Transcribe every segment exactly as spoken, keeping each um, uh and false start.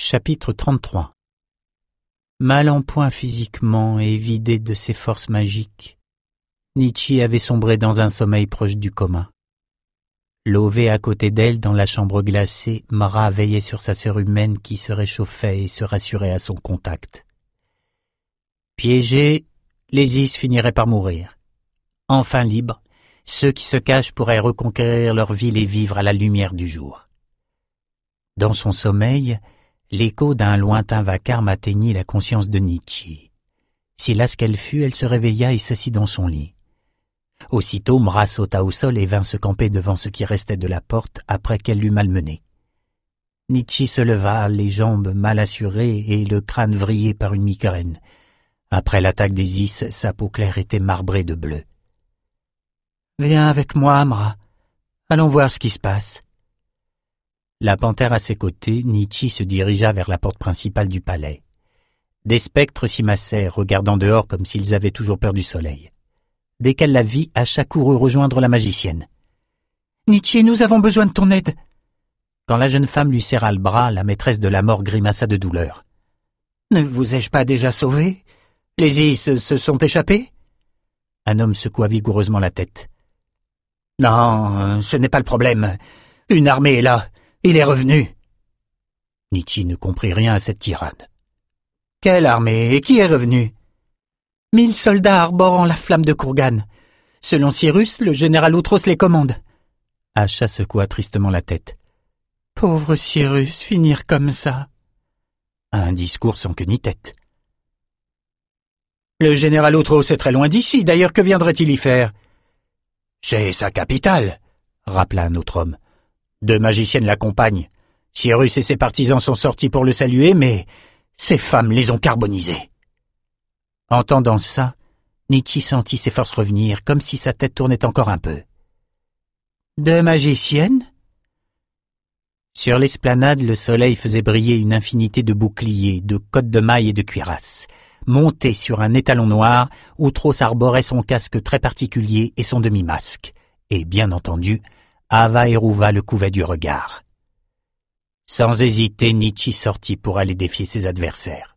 Chapitre trente-trois. Mal en point physiquement et vidé de ses forces magiques, Nietzsche avait sombré dans un sommeil proche du coma. Lové à côté d'elle dans la chambre glacée, Mara veillait sur sa sœur humaine qui se réchauffait et se rassurait à son contact. Piégés, les Is finiraient par mourir. Enfin libres, ceux qui se cachent pourraient reconquérir leur ville et vivre à la lumière du jour. Dans son sommeil, l'écho d'un lointain vacarme atteignit la conscience de Nietzsche. Si lasse qu'elle fut, elle se réveilla et s'assit dans son lit. Aussitôt, Mra sauta au sol et vint se camper devant ce qui restait de la porte après qu'elle l'eut malmenée. Nietzsche se leva, les jambes mal assurées et le crâne vrillé par une migraine. Après l'attaque des Is, sa peau claire était marbrée de bleu. « Viens avec moi, Mra. Allons voir ce qui se passe. » La panthère à ses côtés, Nietzsche se dirigea vers la porte principale du palais. Des spectres s'y massaient, regardant dehors comme s'ils avaient toujours peur du soleil. Dès qu'elle la vit, Asha courut rejoindre la magicienne. « Nietzsche, nous avons besoin de ton aide !» Quand la jeune femme lui serra le bras, la maîtresse de la mort grimaça de douleur. « Ne vous ai-je pas déjà sauvé? Les Is se sont échappés ?» Un homme secoua vigoureusement la tête. « Non, ce n'est pas le problème. Une armée est là. Il est revenu. » Nietzsche ne comprit rien à cette tirade. « Quelle armée? Et qui est revenu? » Mille soldats arborant la flamme de Kurgan. Selon Cyrus, le général Outros les commande. Asha secoua tristement la tête. Pauvre Cyrus, finir comme ça. Un discours sans queue ni tête. Le général Outros est très loin d'ici, d'ailleurs que viendrait-il y faire? Chez sa capitale, rappela un autre homme. Deux magiciennes l'accompagnent. Cyrus et ses partisans sont sortis pour le saluer, mais ces femmes les ont carbonisés. Entendant ça, Nietzsche sentit ses forces revenir, comme si sa tête tournait encore un peu. Deux magiciennes? Sur l'esplanade, le soleil faisait briller une infinité de boucliers, de côtes de mailles et de cuirasses. Monté sur un étalon noir, Outros arborait son casque très particulier et son demi-masque. Et, bien entendu, Ava et Rouva le couvaient du regard. Sans hésiter, Nietzsche sortit pour aller défier ses adversaires.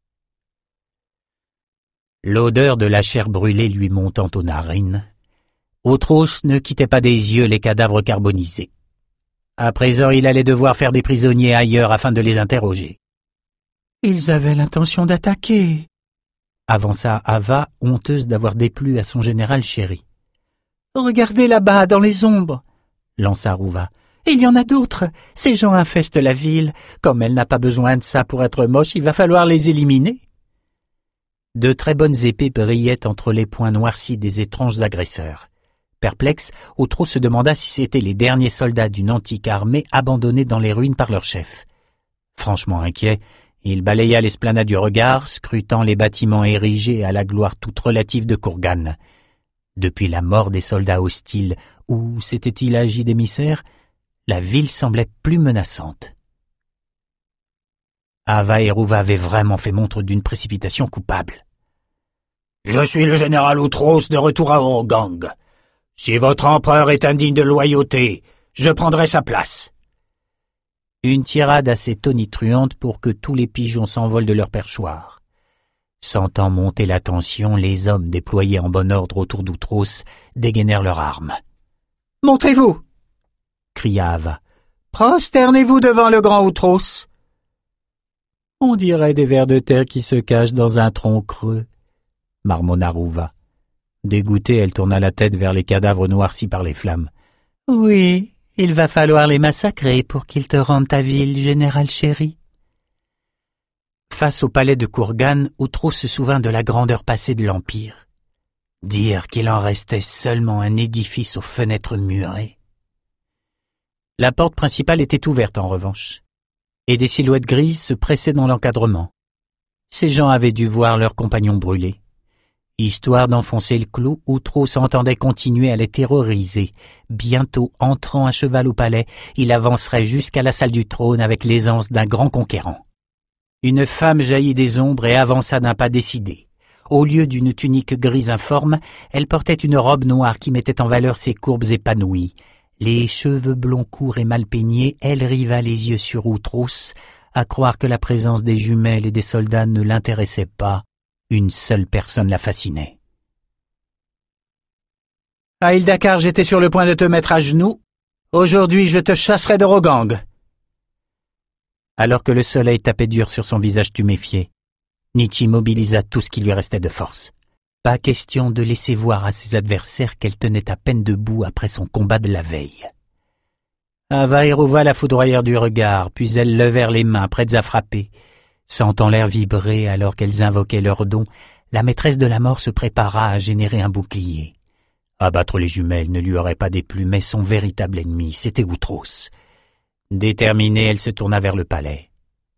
L'odeur de la chair brûlée lui montant aux narines, Outros ne quittait pas des yeux les cadavres carbonisés. À présent, il allait devoir faire des prisonniers ailleurs afin de les interroger. « Ils avaient l'intention d'attaquer », avança Ava, honteuse d'avoir déplu à son général chéri. « Regardez là-bas, dans les ombres », lança Rouva. « Il y en a d'autres. Ces gens infestent la ville. Comme elle n'a pas besoin de ça pour être moche, il va falloir les éliminer. » De très bonnes épées brillaient entre les poings noircis des étranges agresseurs. Perplexe, Outros se demanda si c'étaient les derniers soldats d'une antique armée abandonnée dans les ruines par leur chef. Franchement inquiet, il balaya l'esplanade du regard, scrutant les bâtiments érigés à la gloire toute relative de Kurgan. Depuis la mort des soldats hostiles, ou s'était-il agi d'émissaires, la ville semblait plus menaçante. Ava et Rouva avaient vraiment fait montre d'une précipitation coupable. « Je suis le général Outros de retour à Organg. Si votre empereur est indigne de loyauté, je prendrai sa place. » Une tirade assez tonitruante pour que tous les pigeons s'envolent de leur perchoir. Sentant monter la tension, les hommes déployés en bon ordre autour d'Outros dégainèrent leurs armes. « Montrez-vous » cria Ava. « Prosternez-vous devant le grand Outros. » On dirait des vers de terre qui se cachent dans un tronc creux, marmonna Rouva. Dégoûtée, elle tourna la tête vers les cadavres noircis par les flammes. « Oui, il va falloir les massacrer pour qu'ils te rendent ta ville, général chéri. » Face au palais de Kurgan, Outros se souvint de la grandeur passée de l'Empire. Dire qu'il en restait seulement un édifice aux fenêtres murées. La porte principale était ouverte en revanche, et des silhouettes grises se pressaient dans l'encadrement. Ces gens avaient dû voir leurs compagnons brûler. Histoire d'enfoncer le clou, Outros entendait continuer à les terroriser. Bientôt, entrant à cheval au palais, il avancerait jusqu'à la salle du trône avec l'aisance d'un grand conquérant. Une femme jaillit des ombres et avança d'un pas décidé. Au lieu d'une tunique grise informe, elle portait une robe noire qui mettait en valeur ses courbes épanouies. Les cheveux blonds courts et mal peignés, elle riva les yeux sur Outros, À croire que la présence des jumelles et des soldats ne l'intéressait pas, une seule personne la fascinait. « À Hildakar, j'étais sur le point de te mettre à genoux. Aujourd'hui, je te chasserai de Rogang. » Alors que le soleil tapait dur sur son visage tuméfié, Nietzsche mobilisa tout ce qui lui restait de force. Pas question de laisser voir à ses adversaires qu'elle tenait à peine debout après son combat de la veille. Ava Hérouva la foudroyèrent du regard, puis elles levèrent les mains, prêtes à frapper. Sentant l'air vibrer alors qu'elles invoquaient leur don, la maîtresse de la mort se prépara à générer un bouclier. Abattre les jumelles ne lui aurait pas déplu, mais son véritable ennemi, c'était Outros. Déterminée, elle se tourna vers le palais.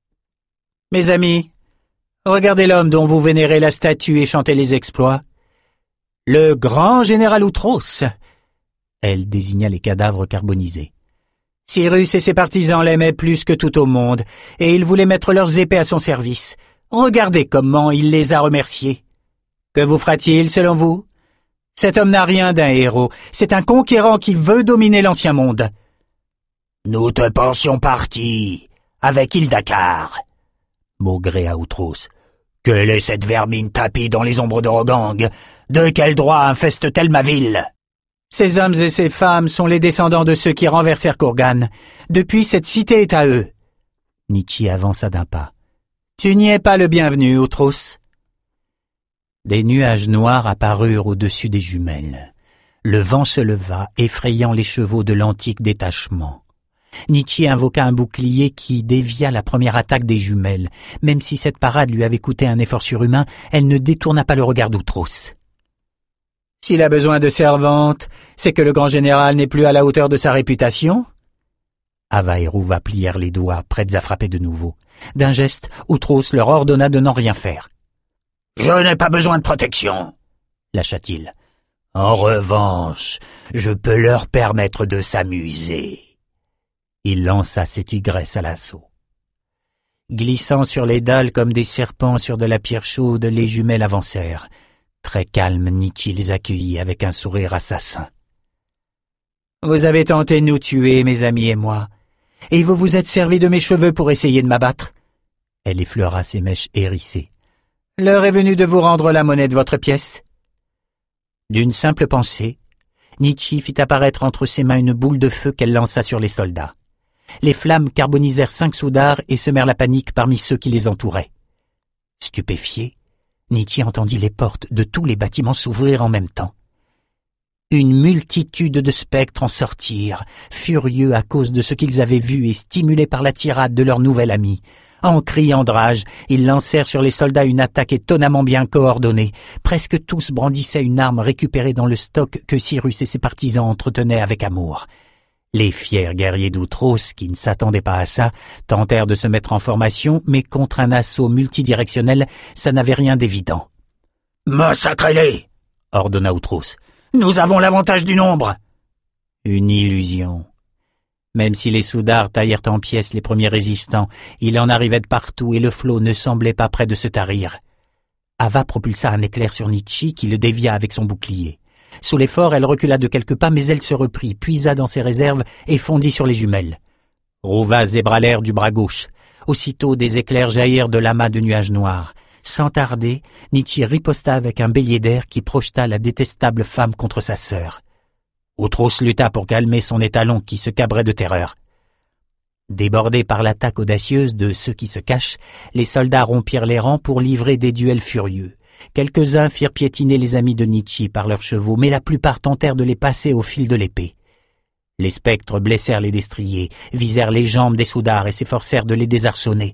« Mes amis, regardez l'homme dont vous vénérez la statue et chantez les exploits. Le grand général Outros !» Elle désigna les cadavres carbonisés. « Cyrus et ses partisans l'aimaient plus que tout au monde, et ils voulaient mettre leurs épées à son service. Regardez comment il les a remerciés. Que vous fera-t-il, selon vous ? Cet homme n'a rien d'un héros, c'est un conquérant qui veut dominer l'ancien monde. »« Nous te pensions parti, avec Hildakar. » maugréa Outros. « Quelle est cette vermine tapie dans les ombres de Rogang? De quel droit infeste-t-elle ma ville ?» Ces hommes et ces femmes sont les descendants de ceux qui renversèrent Kurgan. Depuis, cette cité est à eux. Nietzsche avança d'un pas. « Tu n'y es pas le bienvenu, Outros. » Des nuages noirs apparurent au-dessus des jumelles. Le vent se leva, effrayant les chevaux de l'antique détachement. Nietzsche invoqua un bouclier qui dévia la première attaque des jumelles. Même si cette parade lui avait coûté un effort surhumain, elle ne détourna pas le regard d'Outros. « S'il a besoin de servantes, c'est que le grand général n'est plus à la hauteur de sa réputation ?» Ava et Hérouva plièrent les doigts, prêtes à frapper de nouveau. D'un geste, Outros leur ordonna de n'en rien faire. « Je n'ai pas besoin de protection, » lâcha-t-il. « En revanche, je peux leur permettre de s'amuser. » Il lança ses tigresses à l'assaut. Glissant sur les dalles comme des serpents sur de la pierre chaude, les jumelles avancèrent. Très calme, Nietzsche les accueillit avec un sourire assassin. « Vous avez tenté de nous tuer, mes amis et moi, et vous vous êtes servi de mes cheveux pour essayer de m'abattre. » Elle effleura ses mèches hérissées. « L'heure est venue de vous rendre la monnaie de votre pièce. » D'une simple pensée, Nietzsche fit apparaître entre ses mains une boule de feu qu'elle lança sur les soldats. Les flammes carbonisèrent cinq soudards et semèrent la panique parmi ceux qui les entouraient. Stupéfié, Nietzsche entendit les portes de tous les bâtiments s'ouvrir en même temps. Une multitude de spectres en sortirent, furieux à cause de ce qu'ils avaient vu et stimulés par la tirade de leur nouvel ami. En criant de rage, ils lancèrent sur les soldats une attaque étonnamment bien coordonnée. Presque tous brandissaient une arme récupérée dans le stock que Cyrus et ses partisans entretenaient avec amour. Les fiers guerriers d'Outros, qui ne s'attendaient pas à ça, tentèrent de se mettre en formation, mais contre un assaut multidirectionnel, ça n'avait rien d'évident. « Massacrez-les !» ordonna Outros. « Nous avons l'avantage du nombre !» Une illusion. Même si les soudards taillèrent en pièces les premiers résistants, il en arrivait de partout et le flot ne semblait pas près de se tarir. Ava propulsa un éclair sur Nietzsche qui le dévia avec son bouclier. Sous l'effort, elle recula de quelques pas, mais elle se reprit, puisa dans ses réserves et fondit sur les jumelles. Rouva zébra l'air du bras gauche. Aussitôt, des éclairs jaillirent de l'amas de nuages noirs. Sans tarder, Nietzsche riposta avec un bélier d'air qui projeta la détestable femme contre sa sœur. Outros lutta pour calmer son étalon qui se cabrait de terreur. Débordés par l'attaque audacieuse de ceux qui se cachent, les soldats rompirent les rangs pour livrer des duels furieux. Quelques-uns firent piétiner les amis de Nietzsche par leurs chevaux, mais la plupart tentèrent de les passer au fil de l'épée. Les spectres blessèrent les destriers, visèrent les jambes des soudards et s'efforcèrent de les désarçonner.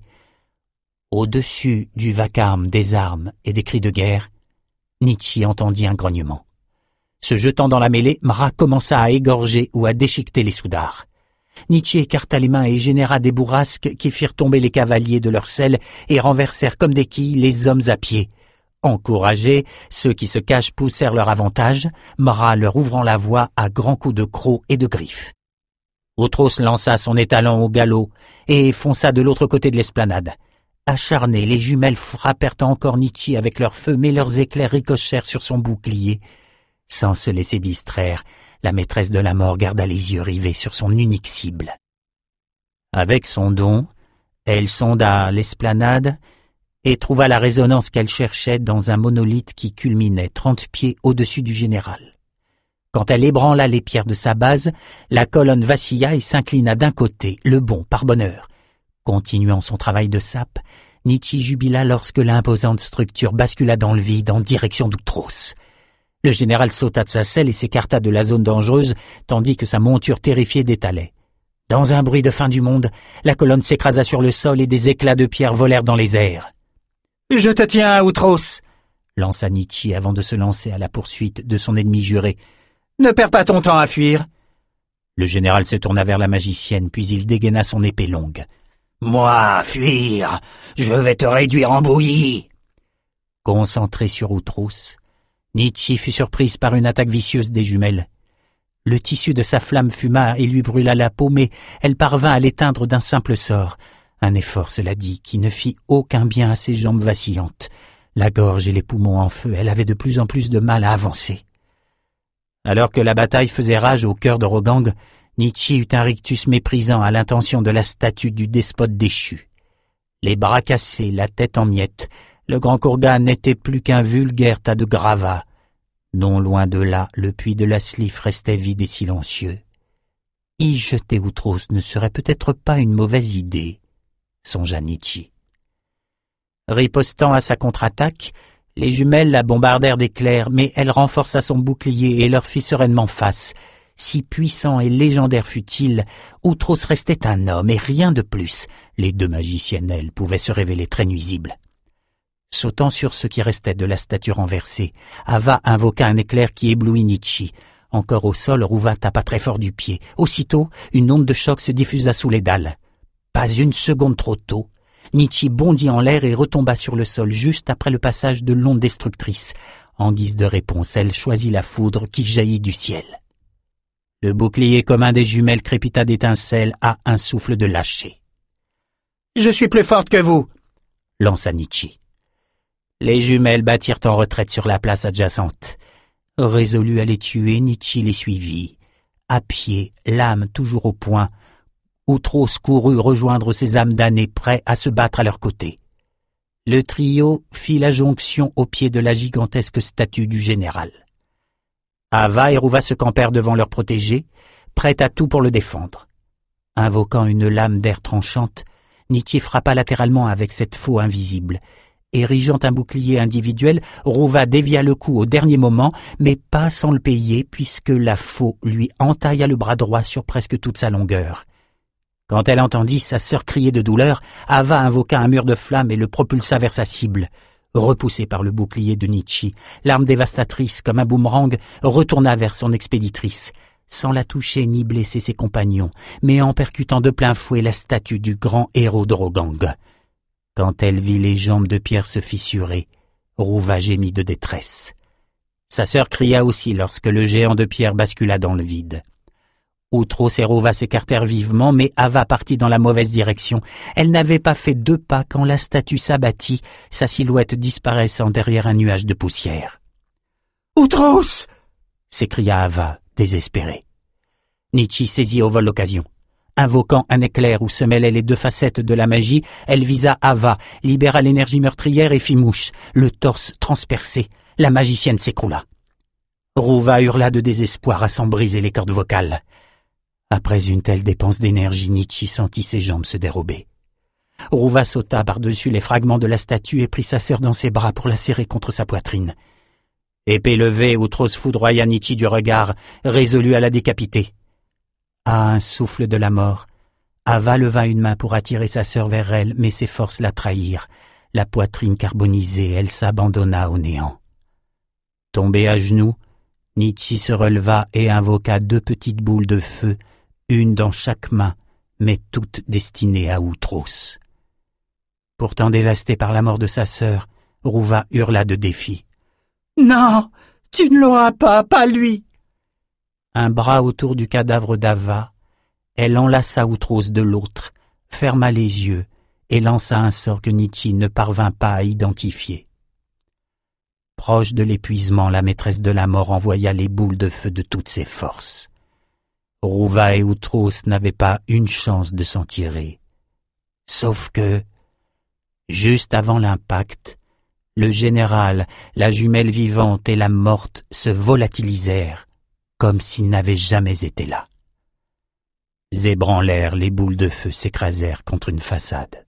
Au-dessus du vacarme des armes et des cris de guerre, Nietzsche entendit un grognement. Se jetant dans la mêlée, Mra commença à égorger ou à déchiqueter les soudards. Nietzsche écarta les mains et généra des bourrasques qui firent tomber les cavaliers de leurs selles et renversèrent comme des quilles les hommes à pied. Encouragés, ceux qui se cachent poussèrent leur avantage, Mra leur ouvrant la voie à grands coups de crocs et de griffes. Outros lança son étalon au galop et fonça de l'autre côté de l'esplanade. Acharnés, les jumelles frappèrent encore Nietzsche avec leur feu, mais leurs éclairs ricochèrent sur son bouclier. Sans se laisser distraire, la maîtresse de la mort garda les yeux rivés sur son unique cible. Avec son don, Elle sonda l'esplanade et trouva la résonance qu'elle cherchait dans un monolithe qui culminait trente pieds au-dessus du général. Quand elle ébranla les pierres de sa base, la colonne vacilla et s'inclina d'un côté, le bon, par bonheur. Continuant son travail de sape, Nietzsche jubila lorsque l'imposante structure bascula dans le vide en direction d'Outros. Le général sauta de sa selle et s'écarta de la zone dangereuse, tandis que sa monture terrifiée détalait. Dans un bruit de fin du monde, la colonne s'écrasa sur le sol et des éclats de pierre volèrent dans les airs. « Je te tiens, Outros !» lança Nietzsche avant de se lancer à la poursuite de son ennemi juré. « Ne perds pas ton temps à fuir !» Le général se tourna vers la magicienne, puis il dégaina son épée longue. « Moi, fuir, je vais te réduire en bouillie !» Concentré sur Outros, Nietzsche fut surprise par une attaque vicieuse des jumelles. Le tissu de sa flamme fuma et lui brûla la peau, mais elle parvint à l'éteindre d'un simple sort. Un effort, cela dit, qui ne fit aucun bien à ses jambes vacillantes. La gorge et les poumons en feu, elle avait de plus en plus de mal à avancer. Alors que la bataille faisait rage au cœur de Rogang, Nietzsche eut un rictus méprisant à l'intention de la statue du despote déchu. Les bras cassés, la tête en miettes, le grand Kourgan n'était plus qu'un vulgaire tas de gravats. Non loin de là, le puits de la Slif restait vide et silencieux. Y jeter Outros ne serait peut-être pas une mauvaise idée, songea Nietzsche. Ripostant à sa contre-attaque, les jumelles la bombardèrent d'éclairs, mais elle renforça son bouclier et leur fit sereinement face. Si puissant et légendaire fut-il, Outros restait un homme et rien de plus. Les deux magiciennes, elles, pouvaient se révéler très nuisibles. Sautant sur ce qui restait de la statue renversée, Ava invoqua un éclair qui éblouit Nietzsche. Encore au sol, Rouva tapa très fort du pied. Aussitôt, une onde de choc se diffusa sous les dalles. Pas une seconde trop tôt, Nietzsche bondit en l'air et retomba sur le sol juste après le passage de l'onde destructrice. En guise de réponse, elle choisit la foudre qui jaillit du ciel. Le bouclier commun des jumelles crépita d'étincelles à un souffle de lâcher. « Je suis plus forte que vous !» lança Nietzsche. Les jumelles battirent en retraite sur la place adjacente. Résolu à les tuer, Nietzsche les suivit. À pied, l'âme toujours au poing, Outros courut rejoindre ses âmes damnées prêts à se battre à leur côté. Le trio fit la jonction au pied de la gigantesque statue du général. Ava et Rouva se campèrent devant leur protégé, prêts à tout pour le défendre. Invoquant une lame d'air tranchante, Nietzsche frappa latéralement avec cette faux invisible. Érigeant un bouclier individuel, Rouva dévia le coup au dernier moment, mais pas sans le payer, puisque la faux lui entailla le bras droit sur presque toute sa longueur. Quand elle entendit sa sœur crier de douleur, Ava invoqua un mur de flammes et le propulsa vers sa cible. Repoussée par le bouclier de Nietzsche, l'arme dévastatrice, comme un boomerang, retourna vers son expéditrice, sans la toucher ni blesser ses compagnons, mais en percutant de plein fouet la statue du grand héros de Rogang. Quand elle vit les jambes de pierre se fissurer, Rouva gémit de détresse. Sa sœur cria aussi lorsque le géant de pierre bascula dans le vide. Outros et Rouva s'écartèrent vivement, mais Ava partit dans la mauvaise direction. Elle n'avait pas fait deux pas quand la statue s'abattit, sa silhouette disparaissant derrière un nuage de poussière. « Outros !» s'écria Ava, désespérée. Nietzsche saisit au vol l'occasion. Invoquant un éclair où se mêlaient les deux facettes de la magie, elle visa Ava, libéra l'énergie meurtrière et fit mouche. Le torse transpercé, la magicienne s'écroula. Rouva hurla de désespoir à s'en briser les cordes vocales. Après une telle dépense d'énergie, Nietzsche sentit ses jambes se dérober. Rouva sauta par-dessus les fragments de la statue et prit sa sœur dans ses bras pour la serrer contre sa poitrine. Épée levée, Outros foudroya Nietzsche du regard, résolu à la décapiter. À un souffle de la mort, Ava leva une main pour attirer sa sœur vers elle, mais ses forces la trahirent. La poitrine carbonisée, elle s'abandonna au néant. Tombée à genoux, Nietzsche se releva et invoqua deux petites boules de feu, une dans chaque main, mais toutes destinées à Outros. Pourtant dévastée par la mort de sa sœur, Rouva hurla de défi. « Non, tu ne l'auras pas, pas lui !» Un bras autour du cadavre d'Ava, elle enlaça Outros de l'autre, ferma les yeux et lança un sort que Nietzsche ne parvint pas à identifier. Proche de l'épuisement, la maîtresse de la mort envoya les boules de feu de toutes ses forces. Rouva et Outros n'avaient pas une chance de s'en tirer. Sauf que, juste avant l'impact, le général, la jumelle vivante et la morte se volatilisèrent comme s'ils n'avaient jamais été là. Ébranlèrent, les boules de feu s'écrasèrent contre une façade.